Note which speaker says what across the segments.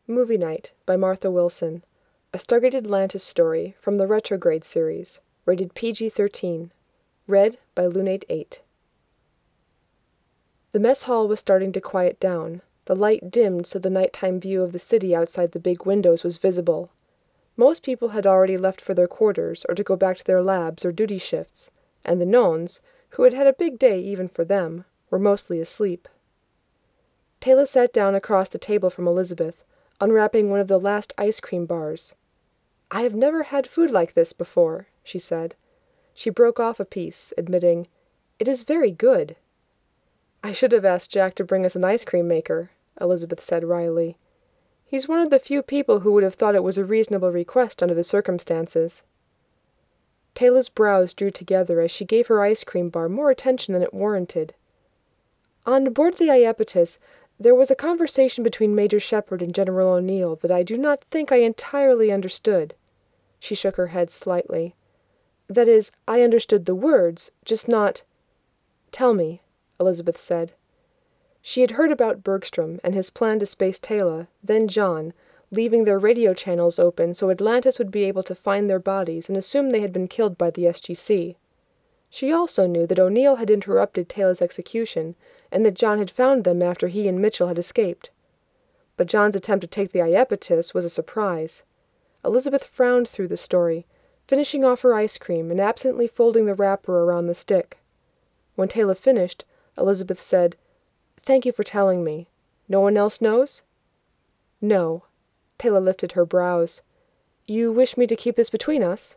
Speaker 1: Movie Night by Martha Wilson, a Stargate Atlantis story from the Retrograde series, rated PG-13, read by Lunate8. The mess hall was starting to quiet down. The light dimmed so the nighttime view of the city outside the big windows was visible. Most people had already left for their quarters or to go back to their labs or duty shifts, and the Nones, who had had a big day even for them, were mostly asleep. Taylor sat down across the table from Elizabeth, unwrapping one of the last ice cream bars. "I have never had food like this before," she said. She broke off a piece, admitting, "It is very good." "I should have asked Jack to bring us an ice cream maker," Elizabeth said wryly. "He's one of the few people who would have thought it was a reasonable request under the circumstances." Taylor's brows drew together as she gave her ice cream bar more attention than it warranted. "On board the Iapetus, there was a conversation between Major Shepard and General O'Neill that I do not think I entirely understood." She shook her head slightly. "That is, I understood the words, just not—" "Tell me," Elizabeth said. She had heard about Bergstrom and his plan to space Taylor, then John, leaving their radio channels open so Atlantis would be able to find their bodies and assume they had been killed by the SGC. She also knew that O'Neill had interrupted Taylor's execution, and that John had found them after he and Mitchell had escaped. But John's attempt to take the Iapetus was a surprise. Elizabeth frowned through the story, finishing off her ice cream and absently folding the wrapper around the stick. When Taylor finished, Elizabeth said, "Thank you for telling me. No one else knows?" "No." Taylor lifted her brows. "You wish me to keep this between us?"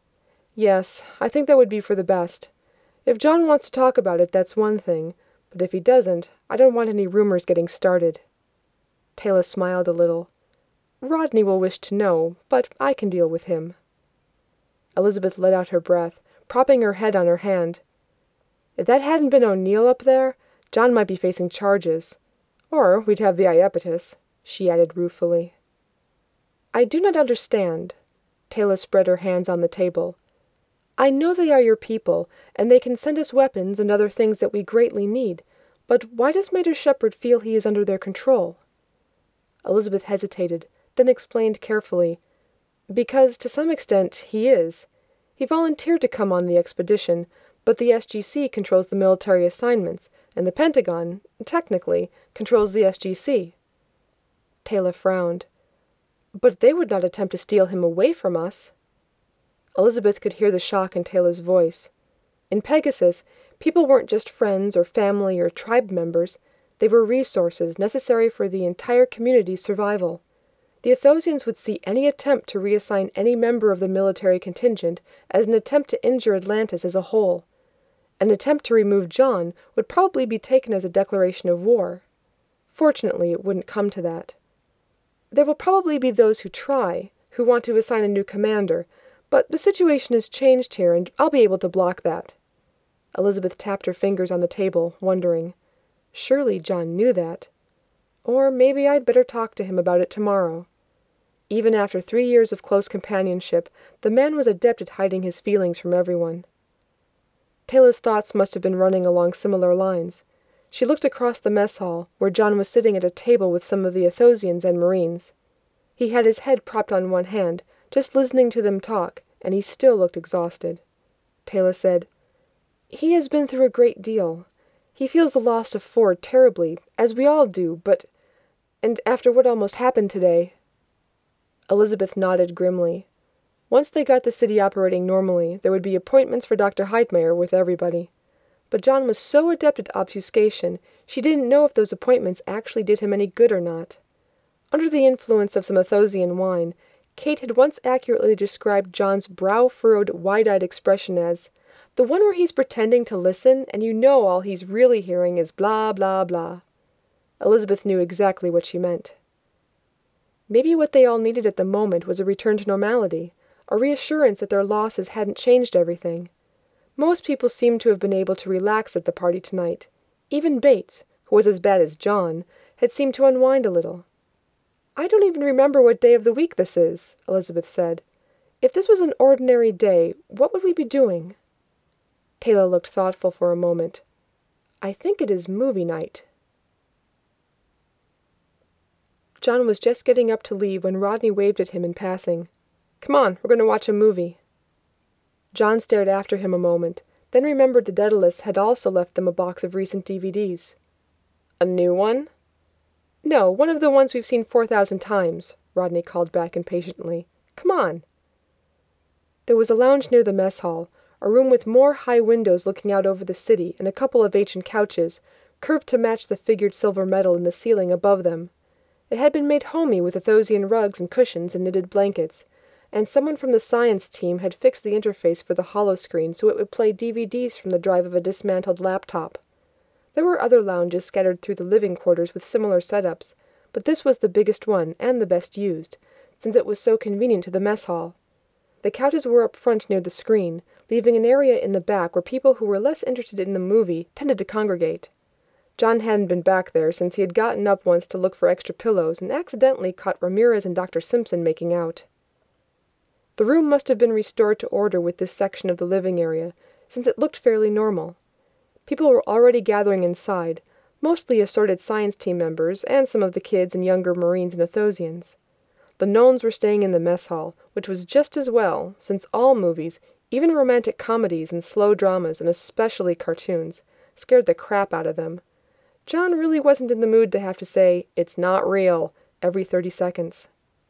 Speaker 1: "Yes, I think that would be for the best. If John wants to talk about it, that's one thing, but if he doesn't, I don't want any rumors getting started." Taylor smiled a little. "Rodney will wish to know, but I can deal with him." Elizabeth let out her breath, propping her head on her hand. "If that hadn't been O'Neill up there, John might be facing charges. Or we'd have the Iapetus," she added ruefully. "I do not understand." Taylor spread her hands on the table. "I know they are your people, and they can send us weapons and other things that we greatly need, but why does Major Shepard feel he is under their control?" Elizabeth hesitated, then explained carefully, "Because, to some extent, he is. He volunteered to come on the expedition, but the SGC controls the military assignments, and the Pentagon, technically, controls the SGC." Taylor frowned. "But they would not attempt to steal him away from us." Elizabeth could hear the shock in Taylor's voice. In Pegasus, people weren't just friends or family or tribe members. They were resources necessary for the entire community's survival. The Athosians would see any attempt to reassign any member of the military contingent as an attempt to injure Atlantis as a whole. An attempt to remove John would probably be taken as a declaration of war. Fortunately, it wouldn't come to that. There will probably be those who try, who want to assign a new commander, but the situation has changed here, and I'll be able to block that." Elizabeth tapped her fingers on the table, wondering. Surely John knew that. Or maybe I'd better talk to him about it tomorrow. Even after 3 years of close companionship, the man was adept at hiding his feelings from everyone. Taylor's thoughts must have been running along similar lines. She looked across the mess hall, where John was sitting at a table with some of the Athosians and Marines. He had his head propped on one hand, just listening to them talk, and he still looked exhausted. Taylor said, "He has been through a great deal. He feels the loss of Ford terribly, as we all do, but... and after what almost happened today..." Elizabeth nodded grimly. Once they got the city operating normally, there would be appointments for Dr. Heidmeyer with everybody. But John was so adept at obfuscation, she didn't know if those appointments actually did him any good or not. Under the influence of some Athosian wine, Kate had once accurately described John's brow-furrowed, wide-eyed expression as, "the one where he's pretending to listen, and you know all he's really hearing is blah, blah, blah." Elizabeth knew exactly what she meant. Maybe what they all needed at the moment was a return to normality, a reassurance that their losses hadn't changed everything. Most people seemed to have been able to relax at the party tonight. Even Bates, who was as bad as John, had seemed to unwind a little. "I don't even remember what day of the week this is," Elizabeth said. "If this was an ordinary day, what would we be doing?" Taylor looked thoughtful for a moment. "I think it is movie night." John was just getting up to leave when Rodney waved at him in passing. "Come on, we're going to watch a movie." John stared after him a moment, then remembered the Daedalus had also left them a box of recent DVDs. "A new one?" "No, one of the ones we've seen 4,000 times," Rodney called back impatiently. "Come on." There was a lounge near the mess hall, a room with more high windows looking out over the city and a couple of ancient couches, curved to match the figured silver metal in the ceiling above them. It had been made homey with Athosian rugs and cushions and knitted blankets, and someone from the science team had fixed the interface for the holoscreen so it would play DVDs from the drive of a dismantled laptop. There were other lounges scattered through the living quarters with similar setups, but this was the biggest one and the best used, since it was so convenient to the mess hall. The couches were up front near the screen, leaving an area in the back where people who were less interested in the movie tended to congregate. John hadn't been back there since he had gotten up once to look for extra pillows and accidentally caught Ramirez and Dr. Simpson making out. The room must have been restored to order with this section of the living area, since it looked fairly normal. People were already gathering inside, mostly assorted science team members and some of the kids and younger Marines and Athosians. The Nones were staying in the mess hall, which was just as well, since all movies, even romantic comedies and slow dramas and especially cartoons, scared the crap out of them. John really wasn't in the mood to have to say, "It's not real," every 30 seconds.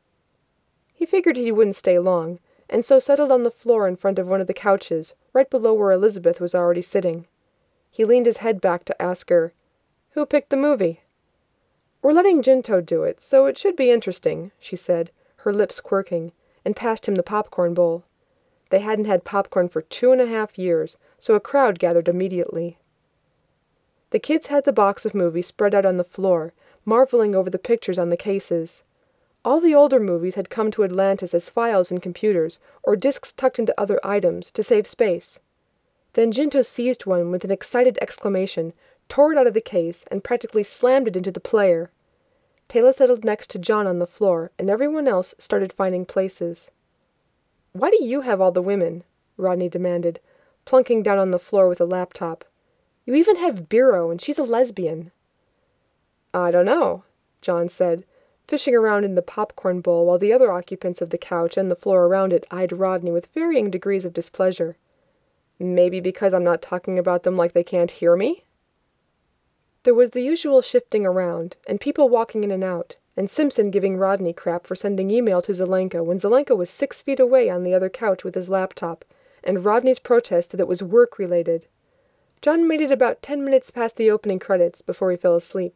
Speaker 1: He figured he wouldn't stay long, and so settled on the floor in front of one of the couches, right below where Elizabeth was already sitting. He leaned his head back to ask her, "Who picked the movie?" "We're letting Jinto do it, so it should be interesting," she said, her lips quirking, and passed him the popcorn bowl. They hadn't had popcorn for 2.5 years, so a crowd gathered immediately. The kids had the box of movies spread out on the floor, marveling over the pictures on the cases. All the older movies had come to Atlantis as files in computers, or discs tucked into other items, to save space. Then Jinto seized one with an excited exclamation, tore it out of the case, and practically slammed it into the player. Taylor settled next to John on the floor, and everyone else started finding places. "Why do you have all the women?" Rodney demanded, plunking down on the floor with a laptop. "You even have Biro, and she's a lesbian." "I don't know," John said, fishing around in the popcorn bowl while the other occupants of the couch and the floor around it eyed Rodney with varying degrees of displeasure. "Maybe because I'm not talking about them like they can't hear me?" There was the usual shifting around, and people walking in and out, and Simpson giving Rodney crap for sending email to Zelenka when Zelenka was 6 feet away on the other couch with his laptop, and Rodney's protest that it was work-related. John made it about 10 minutes past the opening credits before he fell asleep.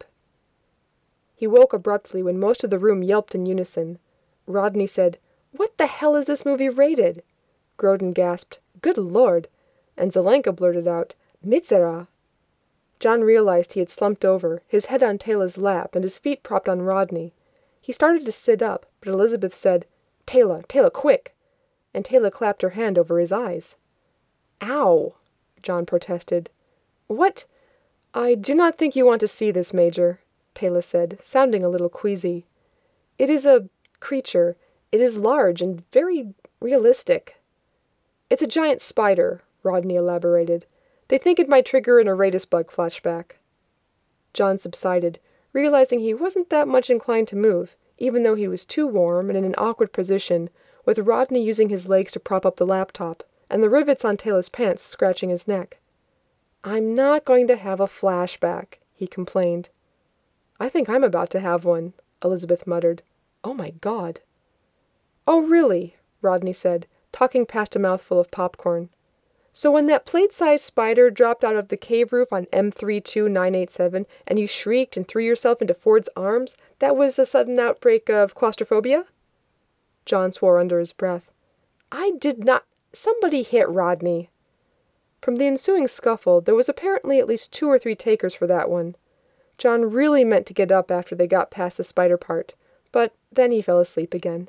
Speaker 1: He woke abruptly when most of the room yelped in unison. Rodney said, "What the hell is this movie rated?" Grodin gasped, "Good Lord!" And Zelenka blurted out, "Mitzera!" John realized he had slumped over, his head on Taylor's lap and his feet propped on Rodney. He started to sit up, but Elizabeth said, Taylor, quick!" And Taylor clapped her hand over his eyes. "Ow!" John protested. "What? I do not think you want to see this, Major," Taylor said, sounding a little queasy. "It is a creature. It is large and very realistic." "It's a giant spider," Rodney elaborated. "They think it might trigger an Aratus bug flashback." John subsided, realizing he wasn't that much inclined to move, even though he was too warm and in an awkward position, with Rodney using his legs to prop up the laptop, and the rivets on Taylor's pants scratching his neck. "I'm not going to have a flashback," he complained. "I think I'm about to have one," Elizabeth muttered. "Oh my God." "Oh really?" Rodney said, talking past a mouthful of popcorn. "So when that plate-sized spider dropped out of the cave roof on M32987 and you shrieked and threw yourself into Ford's arms, that was a sudden outbreak of claustrophobia?" John swore under his breath. "I did not... Somebody hit Rodney." From the ensuing scuffle, there was apparently at least 2 or 3 takers for that one. John really meant to get up after they got past the spider part, but then he fell asleep again.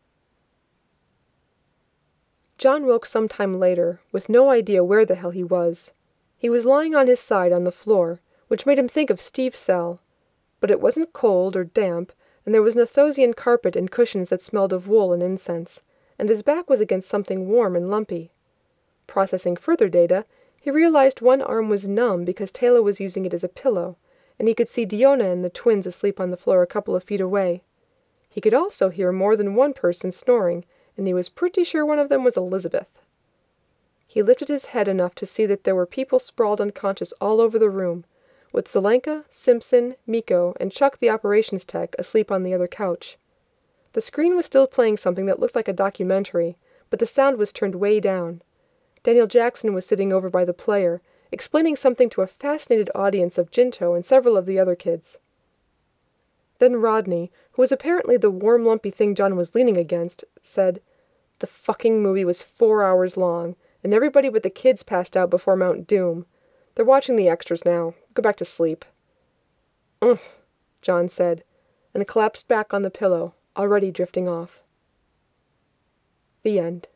Speaker 1: John woke some time later, with no idea where the hell he was. He was lying on his side on the floor, which made him think of Steve's cell. But it wasn't cold or damp, and there was an Athosian carpet and cushions that smelled of wool and incense, and his back was against something warm and lumpy. Processing further data, he realized one arm was numb because Taylor was using it as a pillow, and he could see Diona and the twins asleep on the floor a couple of feet away. He could also hear more than one person snoring, and he was pretty sure one of them was Elizabeth. He lifted his head enough to see that there were people sprawled unconscious all over the room, with Zelenka, Simpson, Miko, and Chuck the operations tech asleep on the other couch. The screen was still playing something that looked like a documentary, but the sound was turned way down. Daniel Jackson was sitting over by the player, explaining something to a fascinated audience of Jinto and several of the other kids. Then Rodney, who was apparently the warm lumpy thing John was leaning against, said, "The fucking movie was 4 hours long, and everybody but the kids passed out before Mount Doom. They're watching the extras now. Go back to sleep." "Umph," John said, and collapsed back on the pillow, already drifting off. The end.